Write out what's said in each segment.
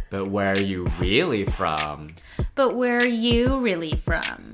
But where are you really from? But where are you really from?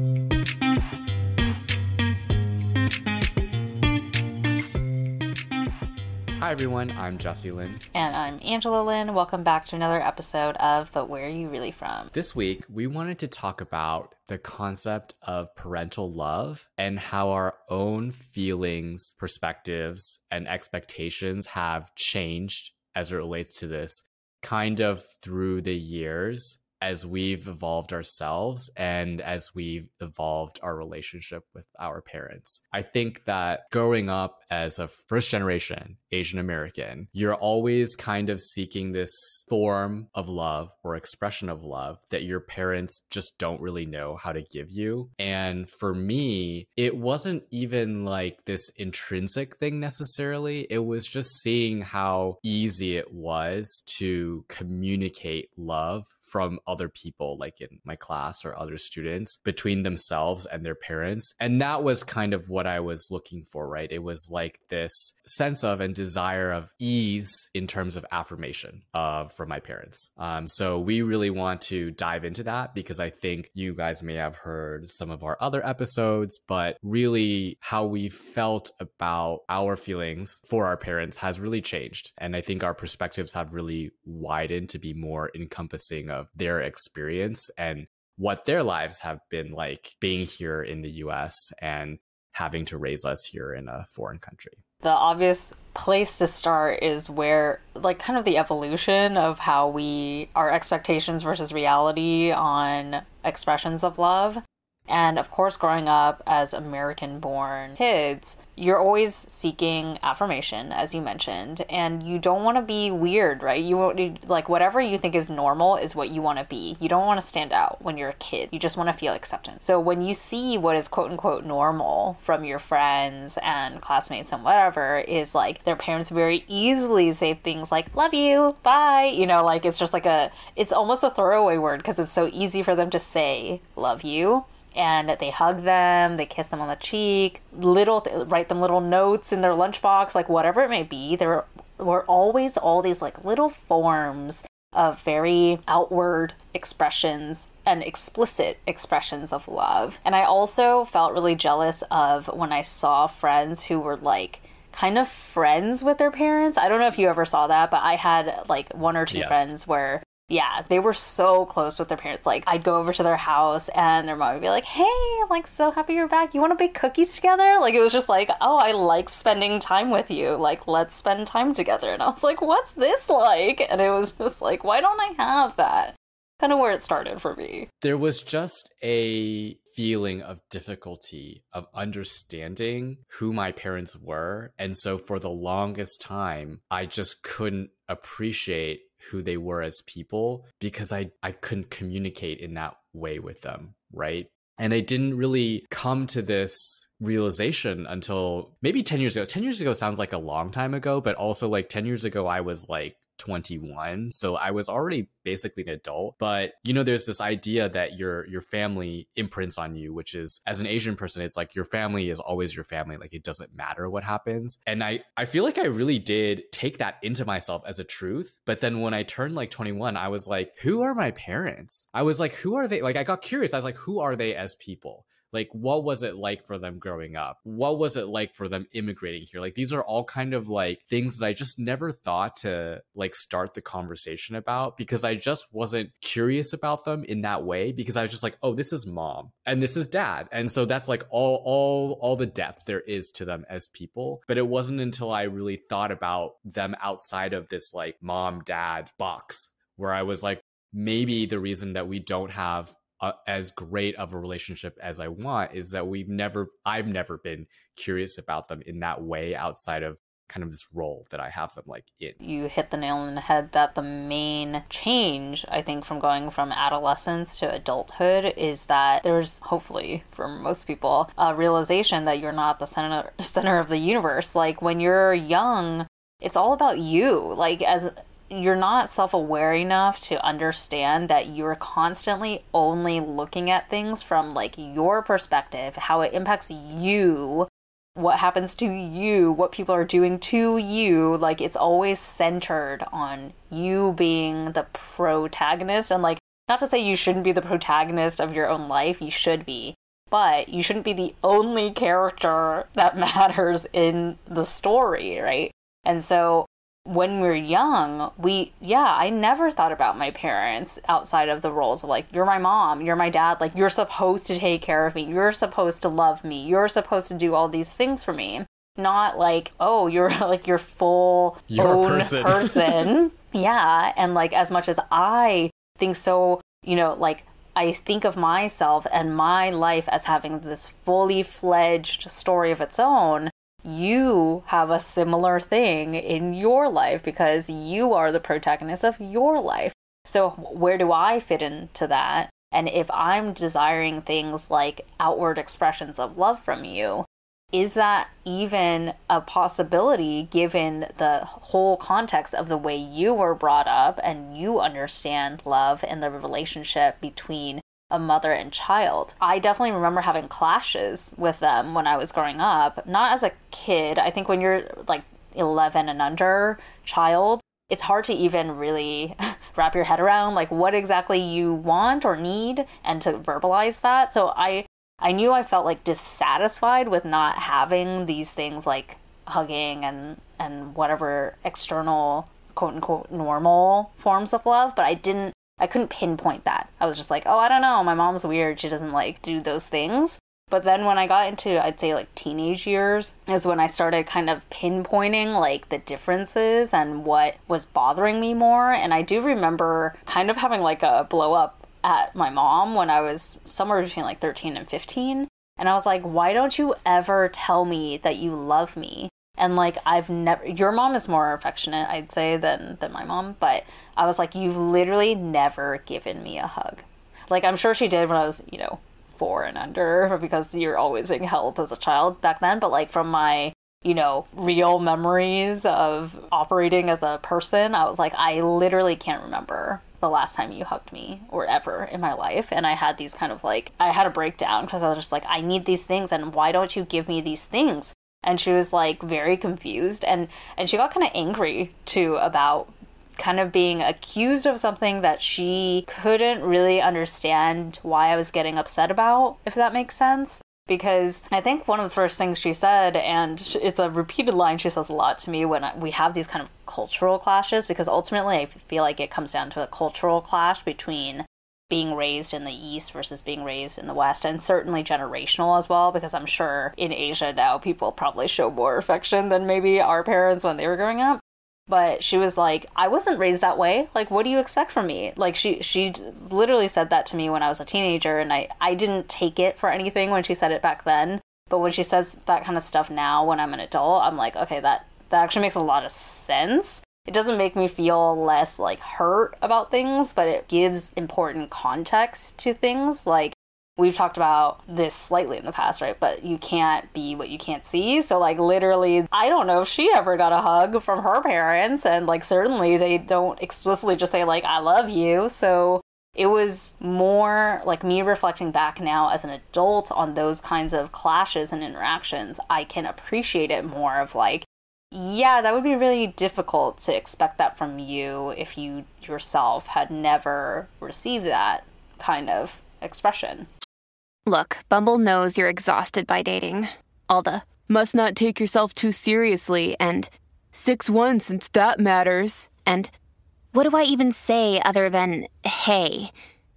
Hi everyone, I'm Jesse Lynn. And I'm Angela Lynn. Welcome back to another episode of But Where Are You Really From? This week, we wanted to talk about the concept of parental love and how our own feelings, perspectives, and expectations have changed as it relates to this kind of through the years as we've evolved ourselves and as we've evolved our relationship with our parents. I think that growing up as a first generation Asian American, you're always kind of seeking this form of love or expression of love that your parents just don't really know how to give you. And for me, it wasn't even like this intrinsic thing necessarily. It was just seeing how easy it was to communicate love from other people, like in my class or other students, between themselves and their parents. And that was kind of what I was looking for, right? It was like this sense of and desire of ease in terms of affirmation from my parents. So we really want to dive into that because I think you guys may have heard some of our other episodes, but really how we felt about our feelings for our parents has really changed. And I think our perspectives have really widened to be more encompassing of their experience and what their lives have been like being here in the US and having to raise us here in a foreign country. The obvious place to start is where, like, kind of the evolution of how our expectations versus reality on expressions of love. And of course, growing up as American-born kids, you're always seeking affirmation, as you mentioned, and you don't want to be weird, right? Like, whatever you think is normal is what you want to be. You don't want to stand out when you're a kid. You just want to feel acceptance. So when you see what is quote-unquote normal from your friends and classmates and whatever, is like their parents very easily say things like, love you, bye, like it's just like it's almost a throwaway word because it's so easy for them to say, love you. And they hug them, they kiss them on the cheek, write them little notes in their lunchbox, like whatever it may be. There were always all these like little forms of very outward expressions and explicit expressions of love. And I also felt really jealous of when I saw friends who were like kind of friends with their parents. I don't know if you ever saw that, but I had like one or two friends where they were so close with their parents. Like, I'd go over to their house and their mom would be like, hey, I'm like so happy you're back. You want to bake cookies together? Like, it was just like, oh, I like spending time with you. Like, let's spend time together. And I was like, what's this like? And it was just like, why don't I have that? Kind of where it started for me. There was just a feeling of difficulty of understanding who my parents were. And so for the longest time, I just couldn't appreciate who they were as people because I couldn't communicate in that way with them, right? And I didn't really come to this realization until maybe 10 years ago. 10 years ago sounds like a long time ago, but also like 10 years ago, I was like 21. So I was already basically an adult. But, there's this idea that your family imprints on you, which is, as an Asian person, it's like your family is always your family. Like, it doesn't matter what happens. And I feel like I really did take that into myself as a truth. But then when I turned like 21, I was like, who are my parents? I was like, who are they? Like, I got curious. I was like, who are they as people? Like, what was it like for them growing up? What was it like for them immigrating here? Like, these are all kind of like things that I just never thought to like start the conversation about because I just wasn't curious about them in that way because I was just like, oh, this is mom and this is dad. And so that's like all the depth there is to them as people. But it wasn't until I really thought about them outside of this like mom, dad box where I was like, maybe the reason that we don't have as great of a relationship as I want is that I've never been curious about them in that way outside of kind of this role that I have them like in. You hit the nail on the head that the main change, I think, from going from adolescence to adulthood is that there's, hopefully for most people, a realization that you're not the center of the universe. Like, when you're young, it's all about you. Like, as you're not self-aware enough to understand that you're constantly only looking at things from like your perspective, how it impacts you what happens to you, what people are doing to you. Like, it's always centered on you being the protagonist. And like, not to say you shouldn't be the protagonist of your own life, you should be, but you shouldn't be the only character that matters in the story, right? And so when we're young, I never thought about my parents outside of the roles of like, you're my mom, you're my dad, like, you're supposed to take care of me, you're supposed to love me, you're supposed to do all these things for me. Not like, oh, you're like your full own person. Yeah. And like, as much as I think so, you know, like, I think of myself and my life as having this fully fledged story of its own. You have a similar thing in your life because you are the protagonist of your life. So where do I fit into that? And if I'm desiring things like outward expressions of love from you, is that even a possibility given the whole context of the way you were brought up and you understand love and the relationship between a mother and child? I definitely remember having clashes with them when I was growing up, not as a kid. I think when you're like 11 and under child, it's hard to even really wrap your head around like what exactly you want or need and to verbalize that. So I knew I felt like dissatisfied with not having these things like hugging and whatever external quote unquote normal forms of love, but I couldn't pinpoint that. I was just like, oh, I don't know, my mom's weird, she doesn't like do those things. But then when I got into, I'd say like teenage years is when I started kind of pinpointing like the differences and what was bothering me more. And I do remember kind of having like a blow up at my mom when I was somewhere between like 13 and 15. And I was like, why don't you ever tell me that you love me? And like, your mom is more affectionate, I'd say, than my mom. But I was like, you've literally never given me a hug. Like, I'm sure she did when I was, 4 and under, because you're always being held as a child back then. But like, from my, real memories of operating as a person, I was like, I literally can't remember the last time you hugged me or ever in my life. And I had these kind of like, I had a breakdown because I was just like, I need these things. And why don't you give me these things? And she was like very confused, and she got kind of angry too about kind of being accused of something that she couldn't really understand why I was getting upset about, if that makes sense. Because I think one of the first things she said, and it's a repeated line she says a lot to me when we have these kind of cultural clashes, because ultimately I feel like it comes down to a cultural clash between being raised in the East versus being raised in the West, and certainly generational as well, because I'm sure in Asia now people probably show more affection than maybe our parents when they were growing up. But she was like, I wasn't raised that way. Like, what do you expect from me? Like, she literally said that to me when I was a teenager, and I didn't take it for anything when she said it back then. But when she says that kind of stuff now when I'm an adult, I'm like, okay, that actually makes a lot of sense. It doesn't make me feel less like hurt about things, but it gives important context to things. Like, we've talked about this slightly in the past, right? But you can't be what you can't see. So like, literally, I don't know if she ever got a hug from her parents, and like, certainly they don't explicitly just say like, I love you. So it was more like me reflecting back now as an adult on those kinds of clashes and interactions. I can appreciate it more of like, yeah, that would be really difficult to expect that from you if you yourself had never received that kind of expression. Look, Bumble knows you're exhausted by dating. All the, must not take yourself too seriously, and 6'1" since that matters, and what do I even say other than, hey?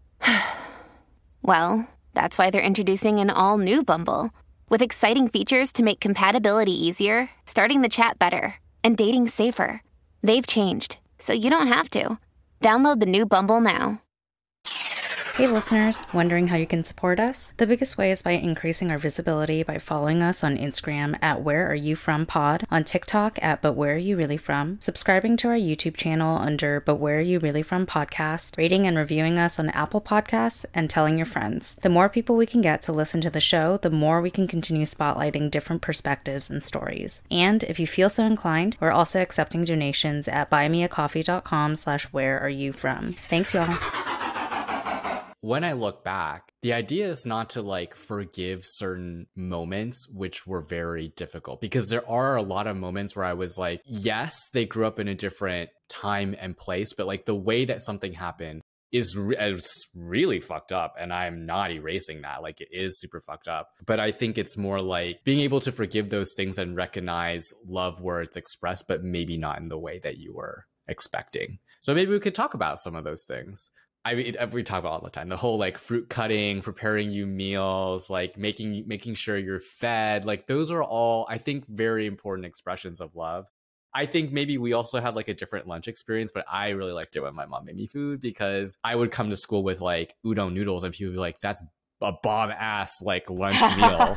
Well, that's why they're introducing an all-new Bumble. With exciting features to make compatibility easier, starting the chat better, and dating safer. They've changed, so you don't have to. Download the new Bumble now. Hey listeners, wondering how you can support us? The biggest way is by increasing our visibility by following us on Instagram at WhereAreYouFromPod, on TikTok at But Where Are You Really From, subscribing to our YouTube channel under But Where Are You Really From Podcast, rating and reviewing us on Apple Podcasts, and telling your friends. The more people we can get to listen to the show, the more we can continue spotlighting different perspectives and stories. And if you feel so inclined, we're also accepting donations at buymeacoffee.com/whereareyouFrom. Thanks, y'all. when I look back, the idea is not to like forgive certain moments which were very difficult, because there are a lot of moments where I was like, yes, they grew up in a different time and place, but like the way that something happened is really fucked up, and I'm not erasing that. Like, it is super fucked up, but I think it's more like being able to forgive those things and recognize love where it's expressed, but maybe not in the way that you were expecting. So maybe we could talk about some of those things. I mean, we talk about all the time, the whole like fruit cutting, preparing you meals, like making sure you're fed. Like, those are all, I think, very important expressions of love. I think maybe we also had like a different lunch experience, but I really liked it when my mom made me food, because I would come to school with like udon noodles and people would be like, that's a bomb ass like lunch meal.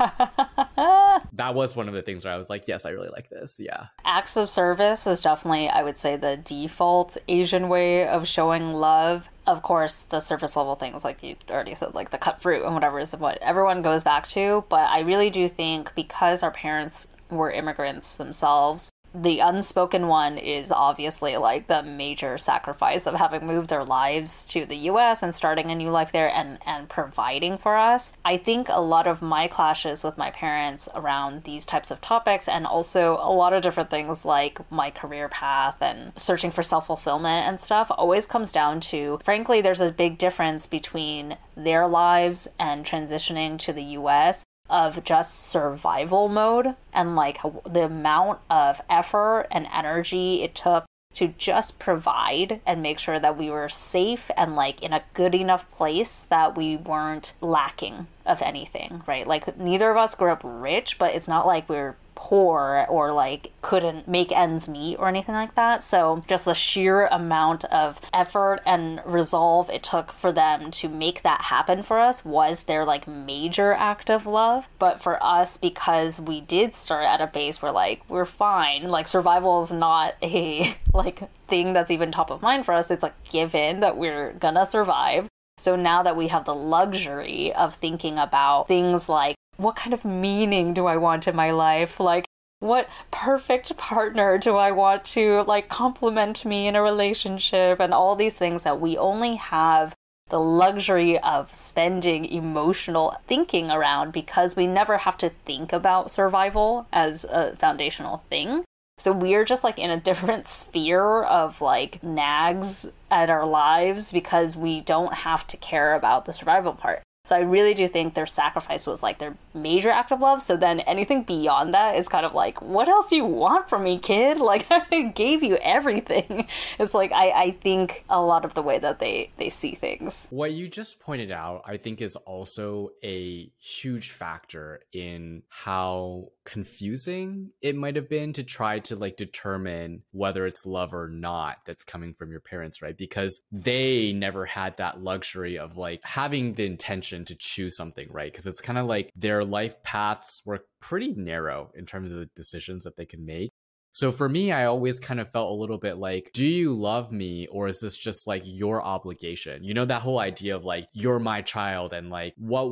That was one of the things where I was like, yes, I really like this. Yeah. Acts of service is definitely, I would say, the default Asian way of showing love. Of course, the surface level things, like you already said, like the cut fruit and whatever, is what everyone goes back to. But I really do think, because our parents were immigrants themselves, the unspoken one is obviously like the major sacrifice of having moved their lives to the US and starting a new life there and providing for us. I think a lot of my clashes with my parents around these types of topics, and also a lot of different things like my career path and searching for self-fulfillment and stuff, always comes down to, frankly, there's a big difference between their lives and transitioning to the US of just survival mode, and like the amount of effort and energy it took to just provide and make sure that we were safe and like in a good enough place that we weren't lacking of anything, right? Like, neither of us grew up rich, but it's not like we're poor or like couldn't make ends meet or anything like that. So just the sheer amount of effort and resolve it took for them to make that happen for us was their like major act of love. But for us, because we did start at a base where like we're fine, like survival is not a like thing that's even top of mind for us. It's like given that we're gonna survive. So now that we have the luxury of thinking about things like, what kind of meaning do I want in my life? Like, what perfect partner do I want to like complement me in a relationship? And all these things that we only have the luxury of spending emotional thinking around, because we never have to think about survival as a foundational thing. So we're just like in a different sphere of like nags at our lives, because we don't have to care about the survival part. So I really do think their sacrifice was like their major act of love. So then anything beyond that is kind of like, what else do you want from me, kid? Like, I gave you everything. It's like, I think a lot of the way that they see things. What you just pointed out, I think, is also a huge factor in how confusing it might have been to try to like determine whether it's love or not that's coming from your parents, right? Because they never had that luxury of like having the intention to choose something, right? Because it's kind of like their life paths were pretty narrow in terms of the decisions that they can make. So for me, I always kind of felt a little bit like, do you love me, or is this just like your obligation? You know, that whole idea of like, you're my child, and like,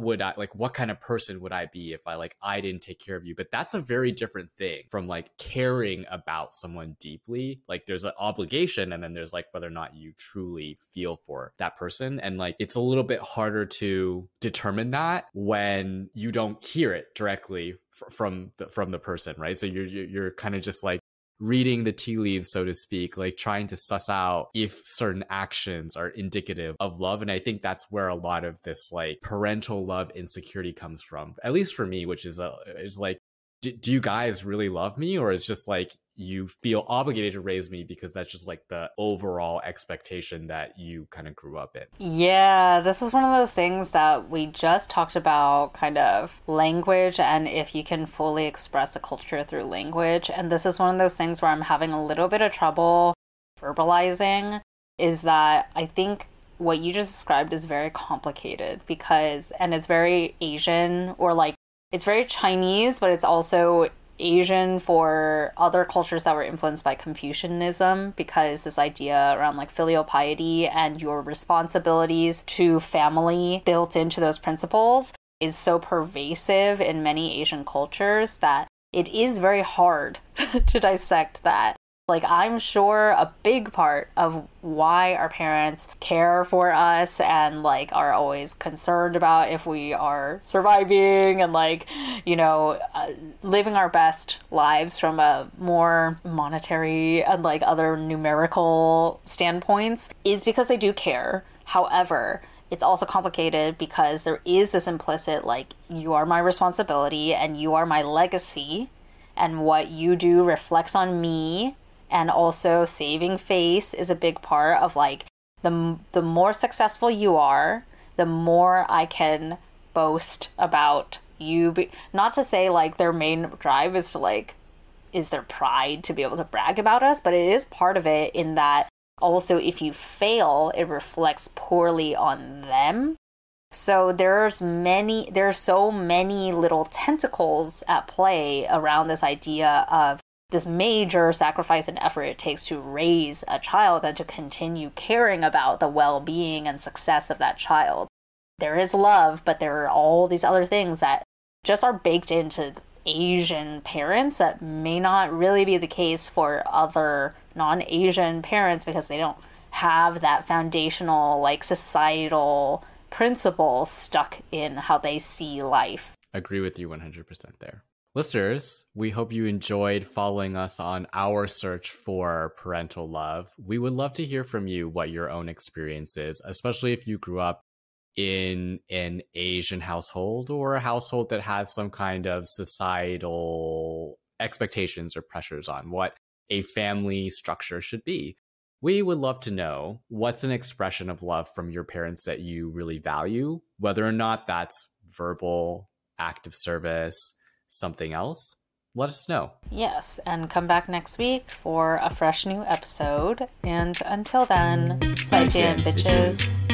what kind of person would I be if I didn't take care of you? But that's a very different thing from like caring about someone deeply. Like, there's an obligation, and then there's like whether or not you truly feel for that person. And like, it's a little bit harder to determine that when you don't hear it directly from the person, right? So you're kind of just like reading the tea leaves, so to speak, like trying to suss out if certain actions are indicative of love. And I think that's where a lot of this like parental love insecurity comes from, at least for me, which is like, do you guys really love me, or is just like you feel obligated to raise me because that's just like the overall expectation that you kind of grew up in? Yeah, this is one of those things that we just talked about, kind of language, and if you can fully express a culture through language. And this is one of those things where I'm having a little bit of trouble verbalizing, is that I think what you just described is very complicated, because, and it's very Asian, or like it's very Chinese, but it's also Asian for other cultures that were influenced by Confucianism, because this idea around like filial piety and your responsibilities to family built into those principles is so pervasive in many Asian cultures that it is very hard to dissect that. Like, I'm sure a big part of why our parents care for us and, like, are always concerned about if we are surviving and, like, you know, living our best lives from a more monetary and, like, other numerical standpoints is because they do care. However, it's also complicated because there is this implicit, like, you are my responsibility and you are my legacy, and what you do reflects on me. And also saving face is a big part of, like, the more successful you are, the more I can boast about you. Not to say, like, their main drive is to, like, is their pride to be able to brag about us, but it is part of it in that also if you fail, it reflects poorly on them. So there's so many little tentacles at play around this idea of this major sacrifice and effort it takes to raise a child and to continue caring about the well-being and success of that child. There is love, but there are all these other things that just are baked into Asian parents that may not really be the case for other non-Asian parents because they don't have that foundational, like, societal principle stuck in how they see life. Agree with you 100% there. Listeners, we hope you enjoyed following us on our search for parental love. We would love to hear from you what your own experience is, especially if you grew up in an Asian household or a household that has some kind of societal expectations or pressures on what a family structure should be. We would love to know what's an expression of love from your parents that you really value, whether or not that's verbal, act of service, something else. Let us know. Yes, and come back next week for a fresh new episode. And until then, 再见, bitches.